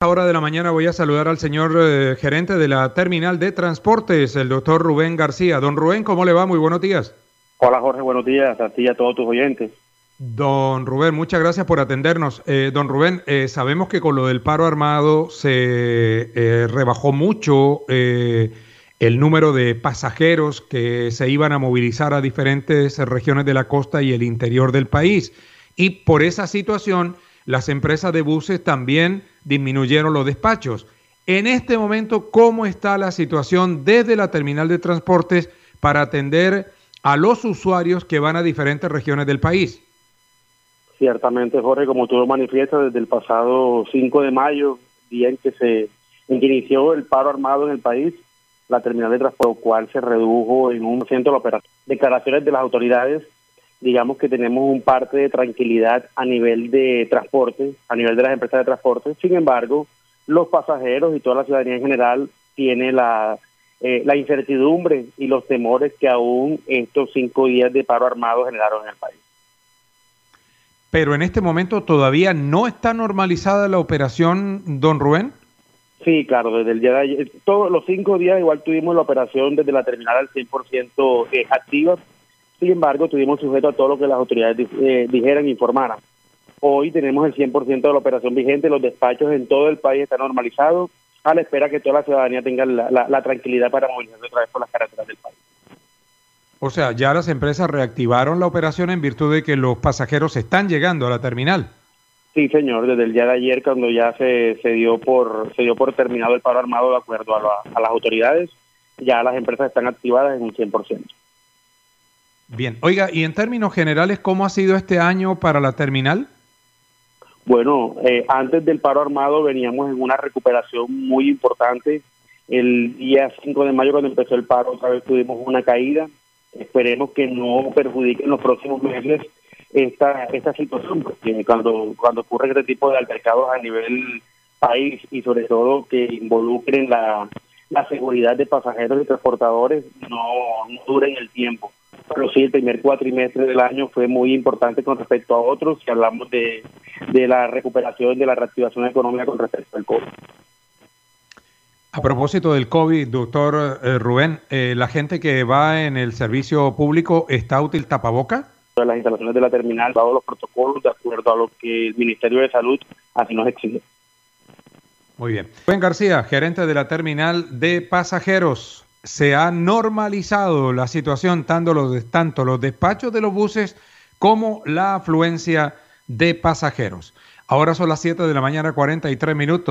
Hora de la mañana voy a saludar al señor gerente de la terminal de transportes, el doctor Rubén García. Don Rubén, ¿cómo le va? Muy buenos días. Hola Jorge, buenos días a ti y a todos tus oyentes. Don Rubén, muchas gracias por atendernos. Don Rubén, sabemos que con lo del paro armado se rebajó mucho el número de pasajeros que se iban a movilizar a diferentes regiones de la costa y el interior del país. Y por esa situación, las empresas de buses también disminuyeron los despachos. En este momento, ¿cómo está la situación desde la terminal de transportes para atender a los usuarios que van a diferentes regiones del país? Ciertamente, Jorge, como tú lo manifiestas, desde el pasado 5 de mayo, día en que inició el paro armado en el país, la terminal de transporte, cual se redujo en 1% la operación. Declaraciones de las autoridades, digamos que tenemos un parte de tranquilidad a nivel de transporte, a nivel de las empresas de transporte. Sin embargo, los pasajeros y toda la ciudadanía en general tiene la incertidumbre y los temores que aún estos 5 días de paro armado generaron en el país. Pero en este momento todavía no está normalizada la operación, don Rubén. Sí, claro, desde el día de ayer, todos los 5 días igual tuvimos la operación desde la terminal al 100% activa. Sin embargo, estuvimos sujetos a todo lo que las autoridades dijeran e informaran. Hoy tenemos el 100% de la operación vigente, los despachos en todo el país están normalizados, a la espera que toda la ciudadanía tenga la tranquilidad para movilizarse otra vez por las carreteras del país. O sea, ya las empresas reactivaron la operación en virtud de que los pasajeros están llegando a la terminal. Sí, señor, desde el día de ayer, cuando ya se dio por terminado el paro armado de acuerdo a las autoridades, ya las empresas están activadas en un 100%. Bien, oiga, y en términos generales, ¿cómo ha sido este año para la terminal? Bueno, antes del paro armado veníamos en una recuperación muy importante. El día 5 de mayo, cuando empezó el paro, otra vez tuvimos una caída. Esperemos que no perjudique en los próximos meses esta situación, porque cuando ocurre este tipo de altercados a nivel país y sobre todo que involucren la seguridad de pasajeros y transportadores, no duren el tiempo. Pero sí, el primer cuatrimestre del año fue muy importante con respecto a otros, si hablamos de la recuperación, de la reactivación económica con respecto al COVID. A propósito del COVID, doctor Rubén, ¿la gente que va en el servicio público está útil tapaboca? Las instalaciones de la terminal, todos los protocolos de acuerdo a lo que el Ministerio de Salud así nos exige. Muy bien. Rubén García, gerente de la terminal de pasajeros. Se ha normalizado la situación, tanto los despachos de los buses como la afluencia de pasajeros. Ahora son las 7 de la mañana, 43 minutos.